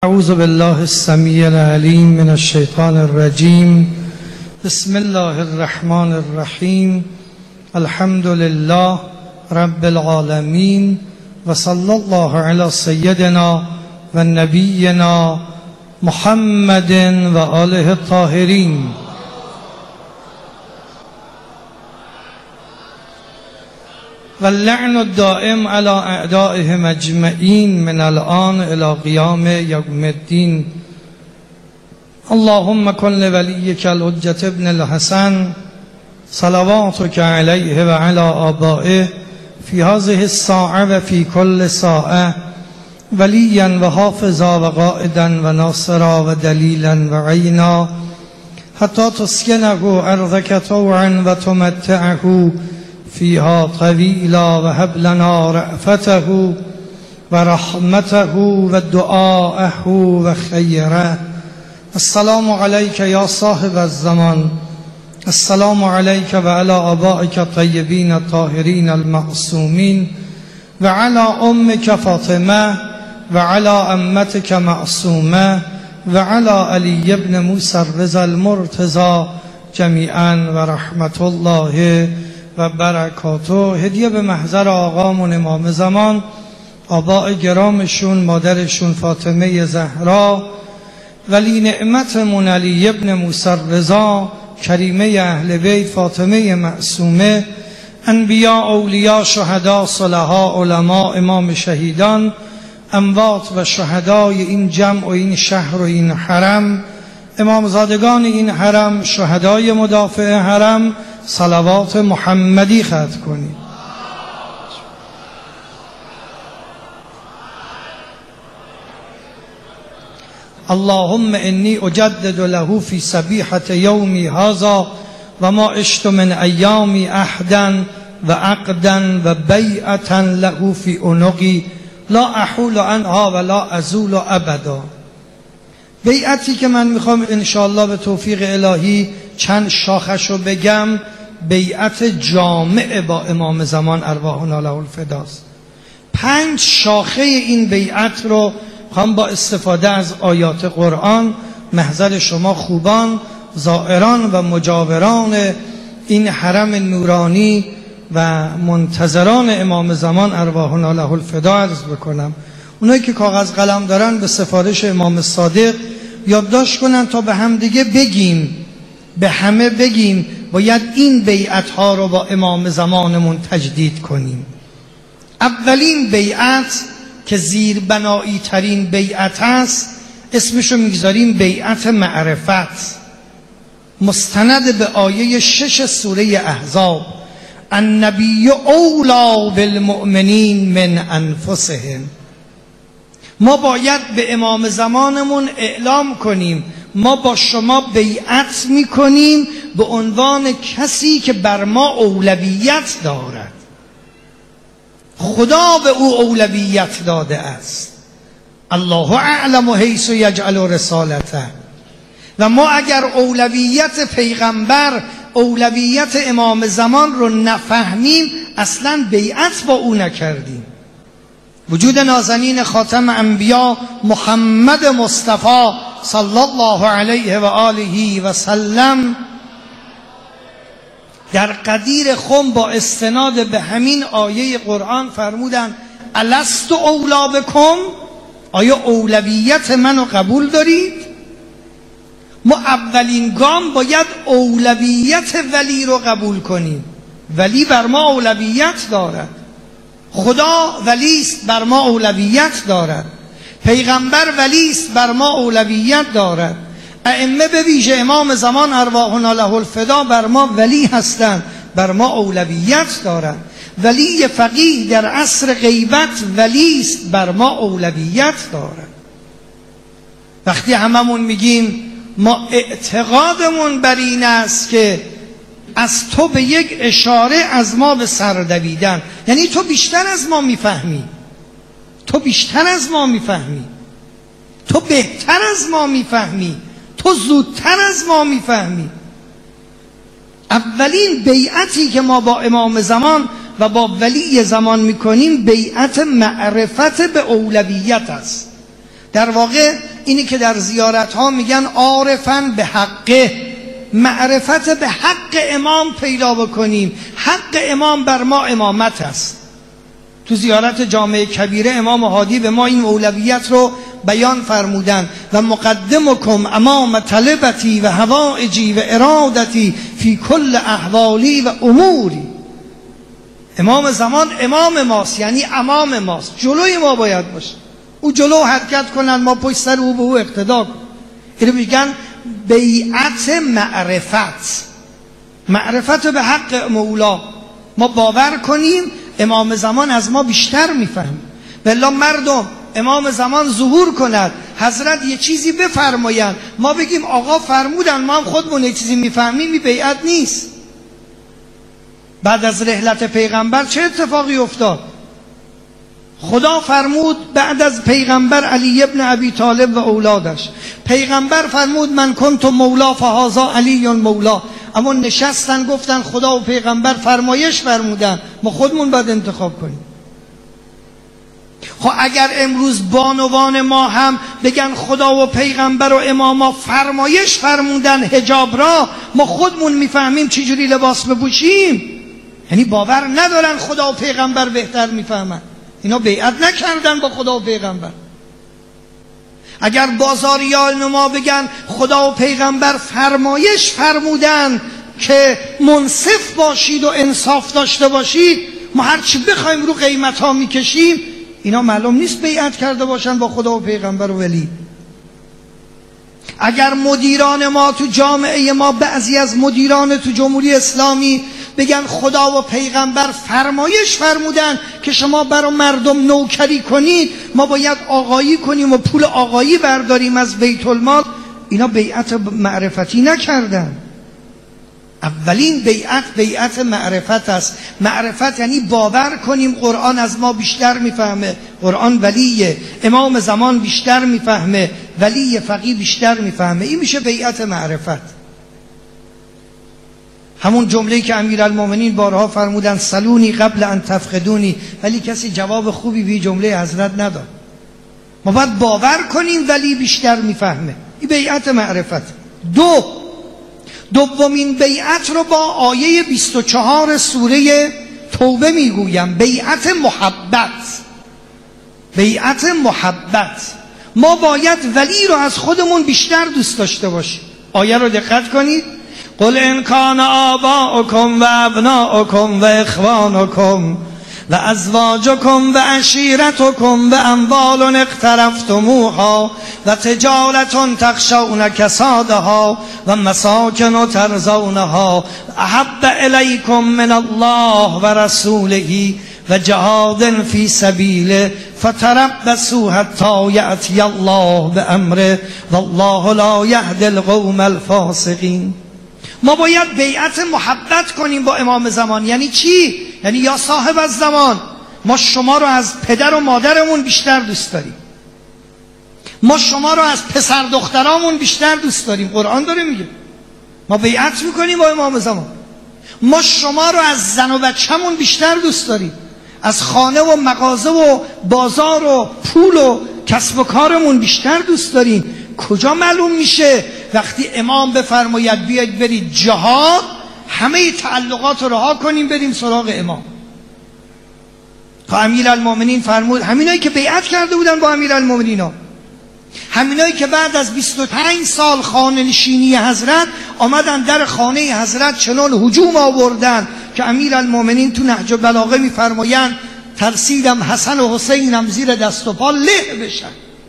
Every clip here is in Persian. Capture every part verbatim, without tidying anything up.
اعوذ بالله السمیع العلیم من الشیطان الرجیم. بسم الله الرحمن الرحیم. الحمد لله رب العالمین و صلی الله علی سیدنا و نبینا محمد و آله الطاهرین. واللعن الدائم على اعدائهم اجمعین من الآن الى قیام یوم الدین. اللهم کن لولیک الحجة ابن الحسن صلواتک علیه و علی آبائه فی هذه الساعة و فی کل ساعة ولیا و حافظا و قائدا و ناصرا و دلیلا و عینا حتی تسکنه ارضک طوعا و تمتعه فيها طويلا وهب لنا رأفته ورحمته ودعاءه وخيره. السلام عليك يا صاحب الزمان. السلام عليك وعلى آبائك الطيبين الطاهرين المعصومين وعلى أمك فاطمة وعلى أمتك معصومة وعلى علي بن موسى الرضا المرتضى جميعا ورحمة الله و برکاته. هدیه به محضر آقامون امام زمان، آباء گرامشون، مادرشون فاطمه زهرا، ولی نعمتمون علی ابن موسی الرضا، کریمه اهل بیت، فاطمه معصومه، انبیاء، اولیاء، شهدا، صلحاء، علما، امام شهیدان، اموات و شهدای این جمع و این شهر و این حرم، امامزادگان این حرم، شهدای مدافع حرم، صلوات محمدی ختم کنید. اللهم انی اجدد له فی صبیحة یومی هذا و ما عشت من ایامی عهدا و عقدا و بیعتا له فی عنقی لا احول عنها و لا ازول ابدا. بیعتی که من میخوام انشاءالله به توفیق الهی چند شاخش رو بگم، بیعت جامع با امام زمان ارواحنا له الفداست. پنج شاخه این بیعت رو هم با استفاده از آیات قرآن محضر شما خوبان، زائران و مجاوران این حرم نورانی و منتظران امام زمان ارواحنا له الفدا عرض بکنم. اونایی که کاغذ قلم دارن به سفارش امام صادق یادداشت کنن تا به هم دیگه بگیم، به همه بگیم باید این بیعت ها رو با امام زمانمون تجدید کنیم. اولین بیعت که زیربنایی ترین بیعت است اسمشو میگذاریم بیعت معرفت، مستند به آیه شش سوره احزاب. النبی اولی بالمؤمنین من انفسهم. ما باید به امام زمانمون اعلام کنیم ما با شما بیعت میکنیم به عنوان کسی که بر ما اولویت دارد. خدا به او اولویت داده است. الله اعلم حیث یجعل رسالته. و ما اگر اولویت پیغمبر، اولویت امام زمان رو نفهمیم اصلا بیعت با او نکردیم. وجود نازنین خاتم انبیا محمد مصطفی صلی الله علیه و آله و سلم در قدیر خم با استناد به همین آیه قرآن فرمودن الست اولا بکم؟ آیا اولویت منو قبول دارید؟ ما اولین گام باید اولویت ولی رو قبول کنیم. ولی بر ما اولویت دارد، خدا ولیست بر ما اولویت دارد، پیغمبر ولیست بر ما اولویت دارد، ائمه به ویژه امام زمان ارواحنا له الفدا بر ما ولی هستند، بر ما اولویت دارد. ولی فقیه در عصر غیبت ولیست، بر ما اولویت دارد. وقتی هممون میگیم ما اعتقادمون بر این است که از تو به یک اشاره از ما به سر دویدن، یعنی تو بیشتر از ما میفهمی، تو بیشتر از ما میفهمی، تو بهتر از ما میفهمی، تو زودتر از ما میفهمی. اولین بیعتی که ما با امام زمان و با ولی زمان میکنیم بیعت معرفت به اولویت است. در واقع اینی که در زیارت ها میگن عارفن به حقه، معرفت به حق امام پیدا بکنیم. حق امام بر ما امامت است. تو زیارت جامع کبیره امام هادی به ما این اولویت رو بیان فرمودن و مقدمکم امام طلبتی و هوائجی و ارادتی فی کل احوالی و اموری. امام زمان امام ماست، یعنی امام ماست، جلوی ما باید باشه. او جلو حرکت کنن، ما پشت سر او به او اقتدا کنن. اینو میگن بیعت معرفت، معرفت به حق مولا. ما باور کنیم امام زمان از ما بیشتر میفهم. بالله مردم امام زمان ظهور کند، حضرت یه چیزی بفرمایند، ما بگیم آقا فرمودن، ما هم خودمون یه چیزی میفهمیم، این بیعت نیست. بعد از رحلت پیغمبر چه اتفاقی افتاد؟ خدا فرمود بعد از پیغمبر علی ابن ابی طالب و اولادش، پیغمبر فرمود من کنت مولا فهذا علی مولا. اما نشستن گفتن خدا و پیغمبر فرمایش فرمودن، ما خودمون باید انتخاب کنیم. خب اگر امروز بانوان ما هم بگن خدا و پیغمبر و اماما فرمایش فرمودن حجاب را، ما خودمون میفهمیم چی جوری لباس بپوشیم. یعنی باور ندارن خدا و پیغمبر بهتر میفهمن. اینا بیعت نکردن با خدا و پیغمبر. اگر بازاریان ما بگن خدا و پیغمبر فرمایش فرمودن که منصف باشید و انصاف داشته باشید، ما هرچی بخوایم رو قیمت ها میکشیم، اینا معلوم نیست بیعت کرده باشن با خدا و پیغمبر و ولی. اگر مدیران ما تو جامعه ما، بعضی از مدیران تو جمهوری اسلامی بگن خدا و پیغمبر فرمایش فرمودن که شما برای مردم نوکری کنید، ما باید آقایی کنیم و پول آقایی برداریم از بیت المال، اینا بیعت معرفتی نکردن. اولین بیعت بیعت معرفت است. معرفت یعنی باور کنیم قرآن از ما بیشتر میفهمه، قرآن ولیه، امام زمان بیشتر میفهمه، ولی فقیه بیشتر میفهمه. این میشه بیعت معرفت. همون جمله‌ای که امیرالمومنین بارها فرمودن سلونی قبل ان تفقدونی، ولی کسی جواب خوبی به جمله حضرت نداد. ما باید باور کنیم ولی بیشتر میفهمه. این بیعت معرفت. دو دومین بیعت رو با آیه بیست و چهار سوره توبه میگویم، بیعت محبت. بیعت محبت، ما باید ولی رو از خودمون بیشتر دوست داشته باشیم. آیه رو دقت کنید. قل ان کان آباؤکم و ابناؤکم و اخوانکم و ازواجکم و عشیرتکم و اموال اقترفتموها و تجارت تخشون کسادها و مساکن ترضونها احب الیکم من الله و رسوله و جهاد فی سبیله فتربصوا حتی یأتی الله بامره والله لا یهدی القوم الفاسقین. ما باید بیعت محبت کنیم با امام زمان. یعنی چی؟ یعنی یا صاحب از زمان، ما شما رو از پدر و مادرمون بیشتر دوست داریم، ما شما رو از پسر دخترامون بیشتر دوست داریم. قرآن داره میگه ما بیعت میکنیم با امام زمان. ما شما رو از زن و بچه‌مون بیشتر دوست داریم، از خانه و مغازه و بازار و پول و کسب و کارمون بیشتر دوست داریم. کجا معلوم میشه؟ وقتی امام بفرماید بیاید برید جهاد، همه تعلقات رو رها کنیم بریم سراغ امام. که امیرالمومنین فرمود، همینایی که بیعت کرده بودن با امیرالمومنین ها، همینایی که بعد از بیست و پنج سال خانه نشینی حضرت آمدن در خانه حضرت چنان هجوم آوردن که امیرالمومنین تو نهج البلاغه میفرمایند ترسیدم حسن و حسینم زیر دست و پا له بشن.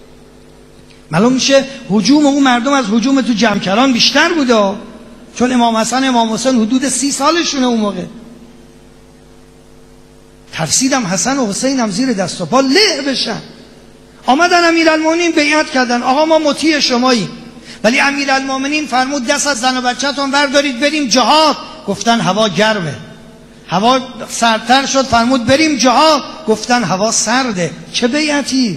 معلوم میشه هجوم اون مردم از هجوم تو جمکران بیشتر بوده، چون امام حسن امام حسین حدود سی سالشونه اون موقع. ترسیدم حسن و حسینم زیر دست و پا له بشن. آمدن امیرالمومنین بیعت کردن، آقا ما مطیع شماییم. ولی امیرالمومنین فرمود دست از زن و بچه‌تون بردارید بریم جهاد. گفتن هوا گرمه. هوا سردتر شد، فرمود بریم جهاد. گفتن هوا سرده. چه بیعتی؟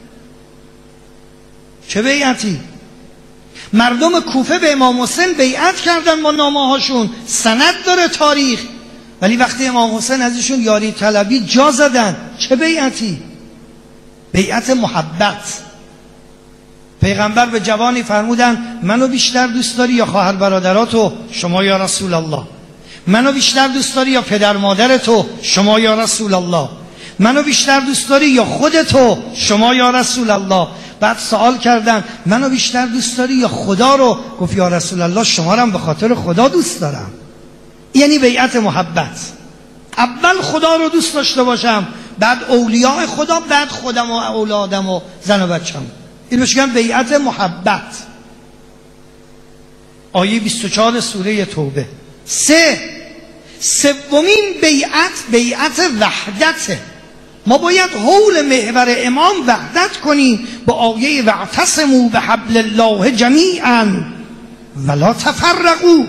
چه بیعتی؟ مردم کوفه به امام حسین بیعت کردن با نامه هاشون، سند داره تاریخ. ولی وقتی امام حسین ازشون یاری طلبی جا زدن. چه بیعتی؟ بیعت محبت. پیغمبر به جوانی فرمودن منو بیشتر دوست داری یا خواهر برادراتو؟ شما یا رسول الله. منو بیشتر دوست داری یا پدر مادرتو؟ شما یا رسول الله. منو بیشتر دوست داری یا خودتو؟ شما یا رسول الله. بعد سوال کردن منو بیشتر دوست داری یا خدا رو؟ گفت یا رسول الله شما رو هم به خاطر خدا دوست دارم. یعنی بیعت محبت. اول خدا رو دوست داشته باشم، بعد اولیاء خدا، بعد خودم و اولادم و زن و بچم. این بهش میگن بیعت محبت. آیه بیست و چهار سوره توبه. سه سومین بیعت بیعت وحدته. ما باید حول محور امام وحدت کنیم با آیه واعتصموا بحبل الله جمیعا ولا تفرقوا.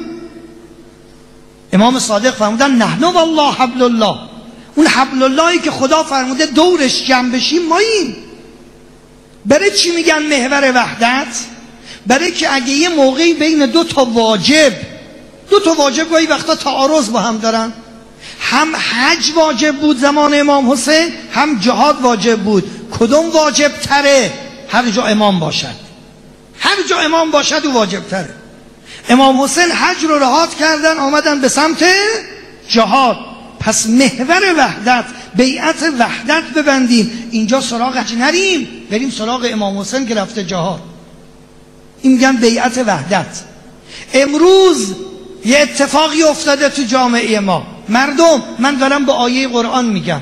امام صادق فرمودن نحن والله حبل الله. اون حبل اللهی که خدا فرموده دورش جمع بشیم ماییم. برای چی میگن محور وحدت؟ برای که اگه یه موقعی بین دو تا واجب دو تا واجب گاهی وقتا تعارض با هم دارن، هم حج واجب بود زمان امام حسین، هم جهاد واجب بود، کدوم واجب تره؟ هر جا امام باشد. هر جا امام باشد و واجب تره. امام حسین حج رو رها کردن آمدن به سمت جهاد. پس محور وحدت، بیعت وحدت ببندیم. اینجا سراغ حج نریم، بریم سراغ امام حسین که رفته جهاد. این میگن بیعت وحدت. امروز یه اتفاقی افتاده تو جامعه ما. مردم، من دارم به آیه قرآن میگم،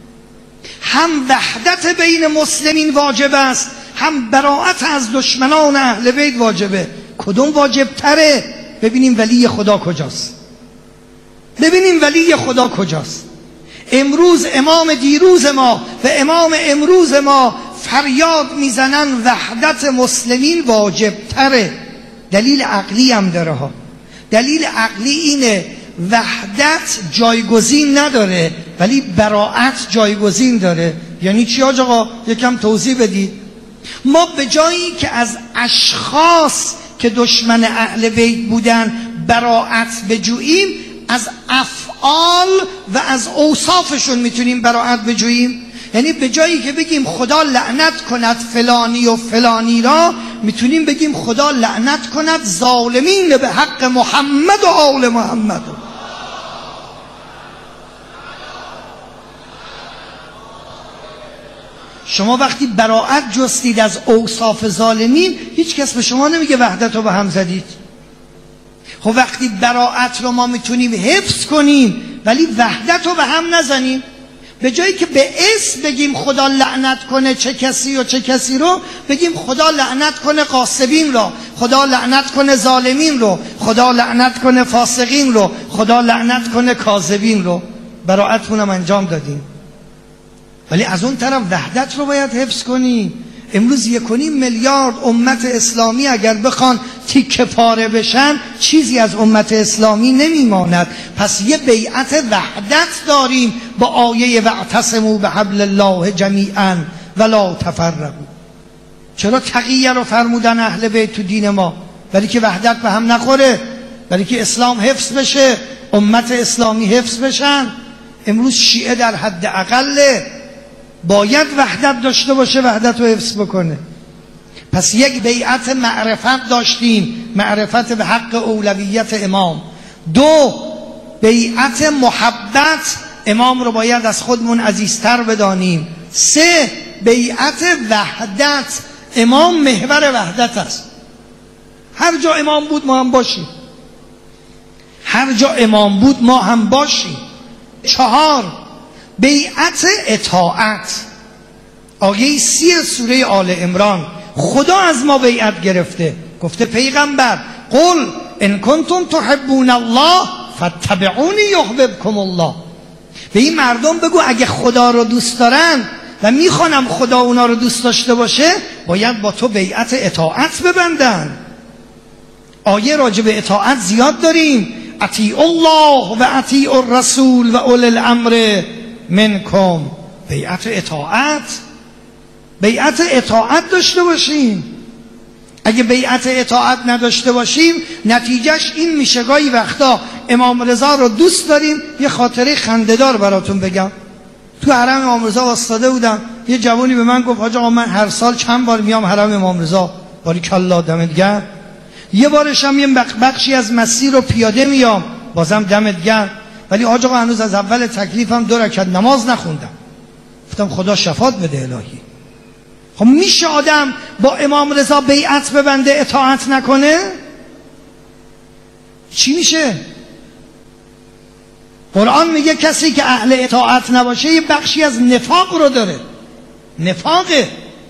هم وحدت بین مسلمین واجب است، هم براءت از دشمنان اهل بیت واجبه. کدوم واجب تره؟ ببینیم ولی خدا کجاست. ببینیم ولی خدا کجاست. امروز امام دیروز ما و امام امروز ما فریاد میزنن وحدت مسلمین واجب تره. دلیل عقلی هم داره ها. دلیل عقلی اینه وحدت جایگزین نداره ولی براءت جایگزین داره. یعنی چی آقا؟ یکم توضیح بدید. ما به جایی که از اشخاص که دشمن اهل بیت بودن براءت بجوییم، از افعال و از اوصافشون میتونیم براءت بجوییم. یعنی به جایی که بگیم خدا لعنت کند فلانی و فلانی را، میتونیم بگیم خدا لعنت کند ظالمین به حق محمد و آل محمد. شما وقتی براءت جستید از اوصاف ظالمین، هیچ کس به شما نمیگه وحدت رو به هم زدید. خب وقتی براءت رو ما میتونیم حفظ کنیم ولی وحدت رو به هم نزنیم، به جایی که به اسم بگیم خدا لعنت کنه چه کسی و چه کسی رو، بگیم خدا لعنت کنه غاصبین رو، خدا لعنت کنه ظالمین رو، خدا لعنت کنه فاسقین رو، خدا لعنت کنه کاذبین رو. براءتمون هم انجام دادیم. ولی از اون طرف وحدت رو باید حفظ کنیم. امروز یک و نیم میلیارد امت اسلامی اگر بخوان تیکه پاره بشن، چیزی از امت اسلامی نمیماند. پس یه بیعت وحدت داریم با آیه واعتصموا بحبل الله جمیعا ولا تفرقوا. چرا تقیه رو فرمودن اهل بیت تو دین ما؟ برای که وحدت به هم نخوره، برای که اسلام حفظ بشه، امت اسلامی حفظ بشن. امروز شیعه در حد اقله باید وحدت داشته باشه، وحدت رو حفظ بکنه. پس یک بیعت معرفت داشتیم، معرفت به حق اولویت امام. دو، بیعت محبت، امام رو باید از خودمون عزیزتر بدانیم. سه، بیعت وحدت، امام محور وحدت است. هر جا امام بود ما هم باشیم، هر جا امام بود ما هم باشیم. چهار، بیعت اطاعت. آیه سی سوره آل عمران، خدا از ما بیعت گرفته، گفته پیغمبر قل ان کنتم تحبون الله فاتبعونی یحببکم الله. به این مردم بگو اگه خدا رو دوست دارن و میخوانم خدا اونا رو دوست داشته باشه، باید با تو بیعت اطاعت ببندن. آیه راجع به اطاعت زیاد داریم. اطیعوا الله و اطیعوا الرسول و اولی الامر منکم. بیعت اطاعت، بیعت اطاعت داشته باشیم. اگه بیعت اطاعت نداشته باشیم، نتیجهش این میشه گاهی وقتا امام رضا رو دوست داریم. یه خاطره خنده‌دار براتون بگم. تو حرم امام رضا واسطاده بودم، یه جوانی به من گفت حاج آقا من هر سال چند بار میام حرم امام رضا. باریکلا دمت گرم. یه بارش هم یه بخشی از مسیر رو پیاده میام، بازم دمت گرم، ولی آج آقا هنوز از اول تکلیفم دو رکعت نماز نخوندم. گفتم خدا شفاعت بده الهی. خب میشه آدم با امام رضا بیعت ببنده اطاعت نکنه؟ چی میشه؟ قرآن میگه کسی که اهل اطاعت نباشه یه بخشی از نفاق رو داره. نفاقه.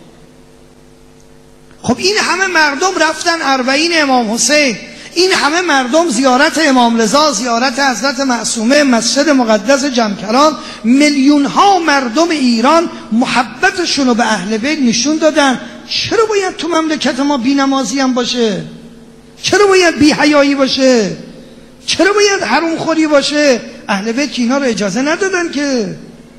خب این همه مردم رفتن اربعین امام حسین، این همه مردم زیارت امام رضا، زیارت حضرت معصومه، مسجد مقدس جمکران، میلیون ها مردم ایران محبتشون رو به اهل بیت نشون دادن. چرا باید تو مملکت ما بی نمازی هم باشه؟ چرا باید بی حیایی باشه؟ چرا باید حرام خوری باشه؟ اهل بیت که اینا رو اجازه ندادن که.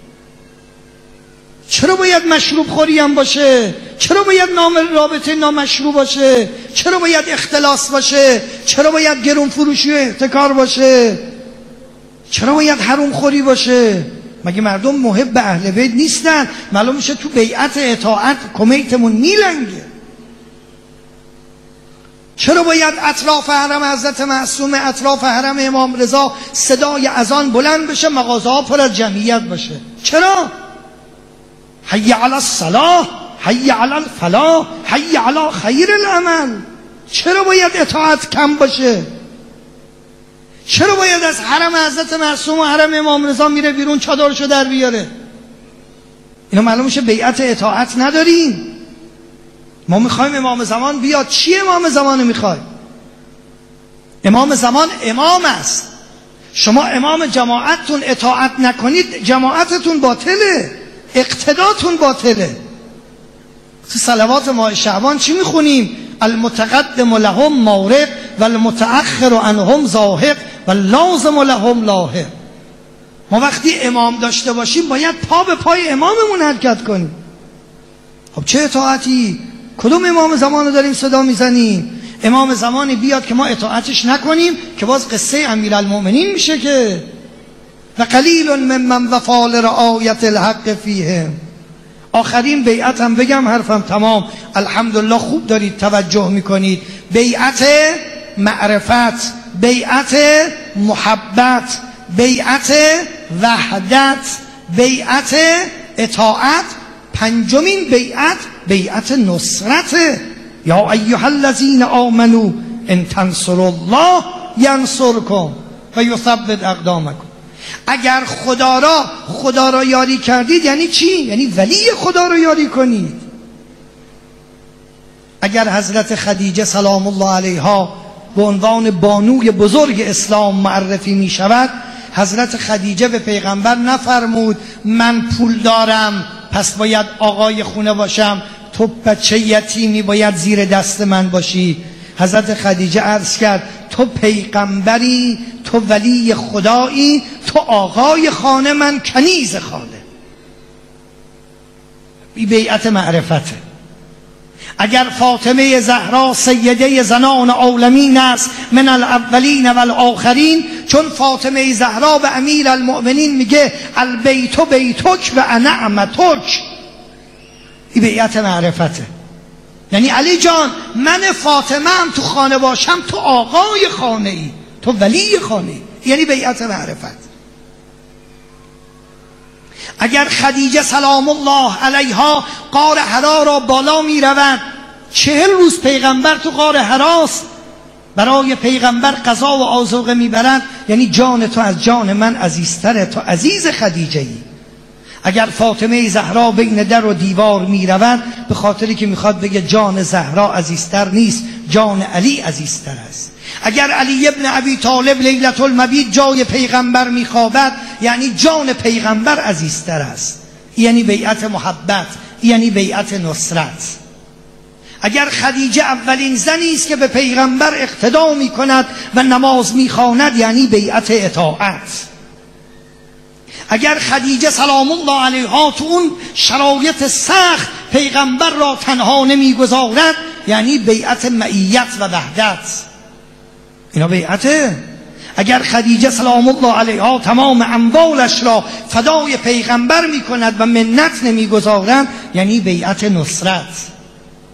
چرا باید مشروب خوری هم باشه؟ چرا باید نام رابطه نامشروع باشه؟ چرا باید اختلاس باشه؟ چرا باید گرون فروشی و احتکار باشه؟ چرا باید حرام خوری باشه؟ مگه مردم محب اهل بیت نیستن؟ معلوم میشه تو بیعت اطاعت کمیتمون میلنگه. چرا باید اطراف حرم حضرت معصومه، اطراف حرم امام رضا صدای اذان بلند بشه، مغازه ها پر از جمعیت باشه؟ چرا؟ حی علی الصلاة، حی علی الفلاح، حی علی خیر العمل. چرا باید اطاعت کم باشه؟ چرا باید از حرم حضرت معصوم و حرم امام رضا میره بیرون چادرشو در بیاره؟ اینا معلوم میشه بیعت اطاعت نداریم. ما میخوایم امام زمان بیاد. چی امام زمان میخوای؟ امام زمان امام است. شما امام جماعتتون اطاعت نکنید جماعتتون باطله، اقتداتون باطله. تو صلوات ماه شعبان چی میخونیم؟ المتقدم لهم مورد و المتأخر عنهم زاهق و لازم لهم لاحق. ما وقتی امام داشته باشیم باید پا به پای اماممون حرکت کنیم. خب چه اطاعتی؟ کدوم امام زمان رو داریم صدا میزنیم؟ امام زمانی بیاد که ما اطاعتش نکنیم که باز قصه امیرالمؤمنین میشه که و قلیل ممن وفا لرعایت الحق فیهم. آخرین بیعت هم بگم حرفم تمام. الحمدلله خوب دارید توجه میکنید. بیعت معرفت، بیعت محبت، بیعت وحدت، بیعت اطاعت. پنجمین بیعت بیعت نصرت. یا ایها الذین آمنوا ان تنصروا الله ینصرکم و یثبت اقدامکم. اگر خدا را خدا را یاری کردید یعنی چی؟ یعنی ولی خدا را یاری کنید. اگر حضرت خدیجه سلام الله علیها به عنوان بانوی بزرگ اسلام معرفی می شود، حضرت خدیجه به پیغمبر نفرمود من پول دارم پس باید آقای خونه باشم، تو بچه یتیمی باید زیر دست من باشی. حضرت خدیجه عرض کرد تو پیغمبری، تو ولی خدایی، تو آقای خانه، من کنیز خانه. بی بیعت معرفته. اگر فاطمه زهرا سیده زنان عالمین است من الاولین و الاخرین، چون فاطمه زهرا به امیر المؤمنین میگه البیت بیتک و انا امتک. این بیعت معرفته. یعنی علی جان من فاطمه هم تو خانه باشم تو آقای خانه ای، تو ولی خانه ای. یعنی بیعت معرفت. اگر خدیجه سلام الله علیها غار حرا را بالا می رود، چهل روز پیغمبر تو غار حراست، برای پیغمبر غذا و آذوقه می برند، یعنی جان تو از جان من عزیزتره، تو عزیز خدیجه ای. اگر فاطمه زهرا بین در و دیوار می رود به خاطری که میخواد بگه جان زهرا عزیزتر نیست، جان علی عزیزتر است. اگر علی ابن ابی طالب لیلة المبیت جای پیغمبر میخوابد یعنی جان پیغمبر عزیزتر است. یعنی بیعت محبت، یعنی بیعت نصرت. اگر خدیجه اولین زنی است که به پیغمبر اقتدا میکند و نماز میخواند یعنی بیعت اطاعت. اگر خدیجه سلام الله علیها تو اون شرایط سخت پیغمبر را تنها نمیگذارد یعنی بیعت معیت و وحدت. اینا بیعته. اگر خدیجه سلام الله علیها تمام اموالش را فدای پیغمبر میکند و منت نمیگذارد یعنی بیعت نصرت.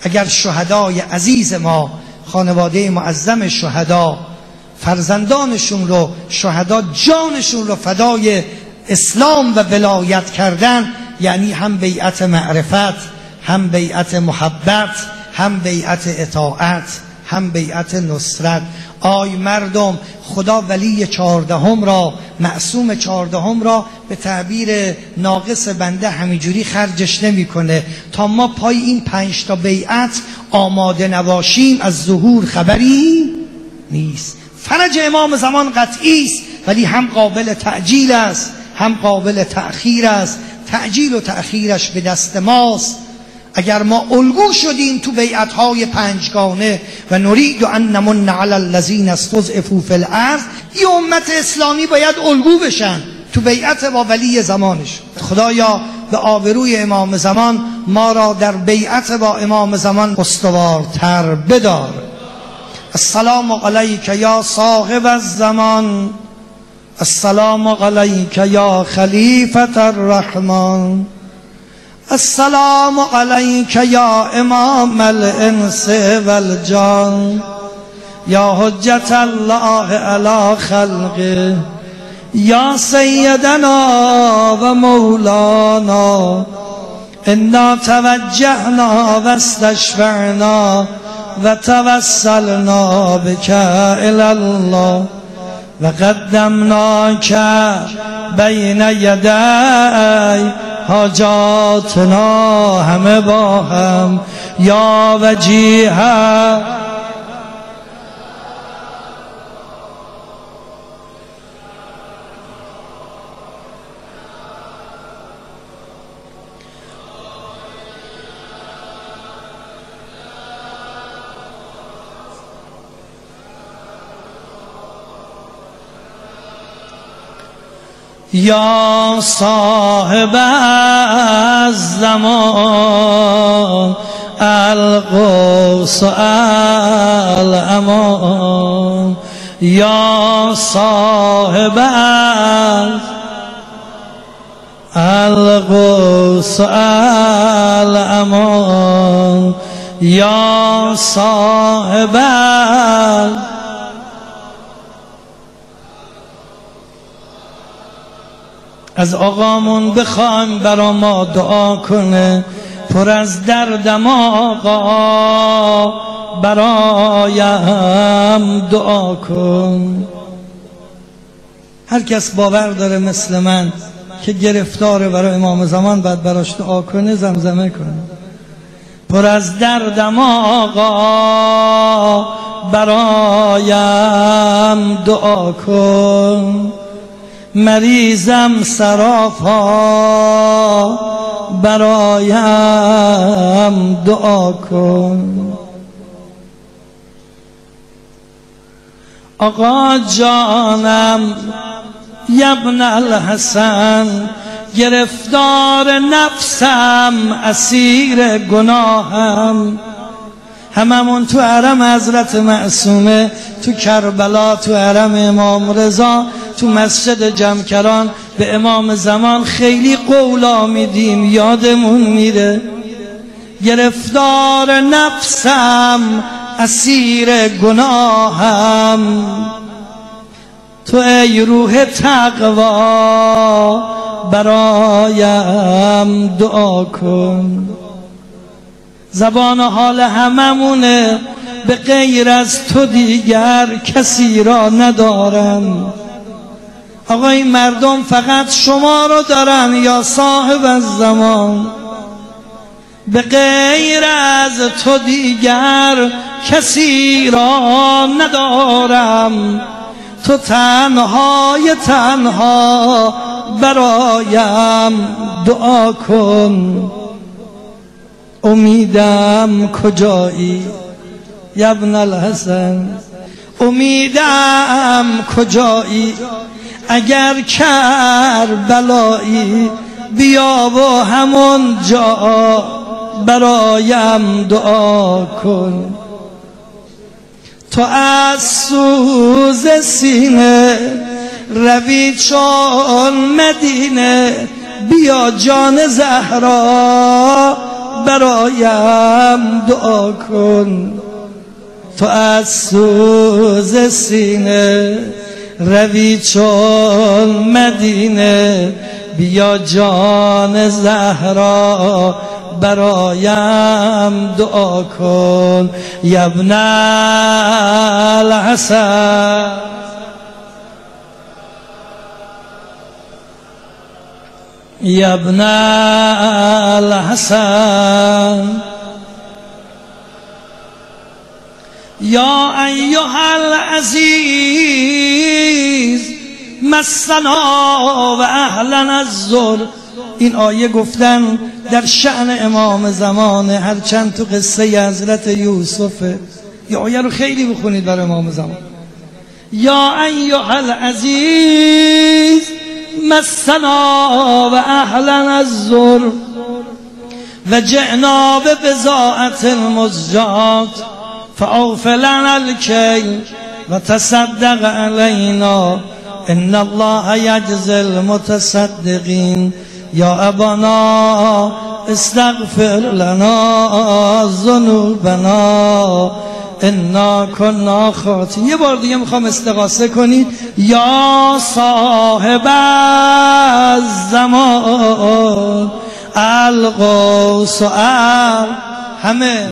اگر شهدای عزیز ما، خانواده معظم شهدا، فرزندانشون رو شهدا جانشون رو فدای اسلام و ولایت کردن، یعنی هم بیعت معرفت، هم بیعت محبت، هم بیعت اطاعت، هم بیعت نصرت. آی مردم، خدا ولی چهاردهم را، معصوم چهاردهم را به تعبیر ناقص بنده همینجوری خرجش نمیکنه. تا ما پای این پنج تا بیعت آماده نباشیم از ظهور خبری نیست. فرج امام زمان قطعی است، ولی هم قابل تعجیل است هم قابل تأخیر است. تعجیل و تأخیرش به دست ماست. اگر ما الگو شدیم تو بیعتهای پنجگانه و نرید ان نمن علی الذین استضعفوا فی الارض، این امت اسلامی باید الگو بشن تو بیعت با ولی زمانش. خدایا به آبروی امام زمان ما را در بیعت با امام زمان استوارتر بدار. السلام علیک یا صاحب الزمان، السلام علیک یا خلیفة الرحمن، السلام علیک یا امام الانس والجان، یا حجت الله علی خلقه، یا سیدنا و مولانا، انا توجهنا و استشفعنا و توسلنا بک الی الله و قدمناک بین یدی حاجاتنا همه با هم، یا وجیها یا صاحب الزمان الغوث الامان، یا صاحب الغوث الامان، یا صاحب از آقامون بخوایم برا ما دعا کنه، پر از دردم آقا برایم دعا کن. هر کس باور داره مثل من که گرفتاره برای امام زمان باید براش دعا کنه، زمزمه کنه. پر از دردم آقا برایم دعا کن، مریضم سراپا برایم دعا کن. آقا جانم یبن الحسن، گرفتار نفسم اسیر گناهم، هممون تو حرم حضرت معصومه، تو کربلا، تو حرم امام رضا، تو مسجد جمکران به امام زمان خیلی قولا میدیم، یادمون میره. گرفتار نفسم اسیر گناهم، تو ای روح تقوا برایم دعا کن. زبان حال هممونه، به غیر از تو دیگر کسی را ندارم. آقا این مردم فقط شما رو دارن یا صاحب الزمان، به غیر از تو دیگر کسی را ندارم، تو تنهای تنها برایم دعا کن. امیدم کجایی یبن الحسن، امیدم کجایی، اگر کربلایی بیا و همون جا برایم دعا کن. تو از سوز سینه روی چون مدینه، بیا جان زهرا برایم دعا کن. تو از سوز سینه روی چون مدینه، بیا جان زهرا برایم دعا کن. یا ابن الحسن یا ابن الحسن یا ایها العزیز مسنا و اهلنا الضر. این آیه گفتن در شأن امام زمانه، هرچند تو قصه حضرت یوسفه. این آیه رو خیلی بخونید بر امام زمان. یا ایها العزیز مسنا و اهلنا الضر و جئنا ببضاعة مزجاة فاوف لنا الکیل و تصدق علینا ان الله یجزی المتصدقین. یا ابانا استغفر لنا ذنوبنا انا کنا خاطئین. یه بار دیگه میخوام استغاثه کنید. یا صاحب الزمان الغوث همه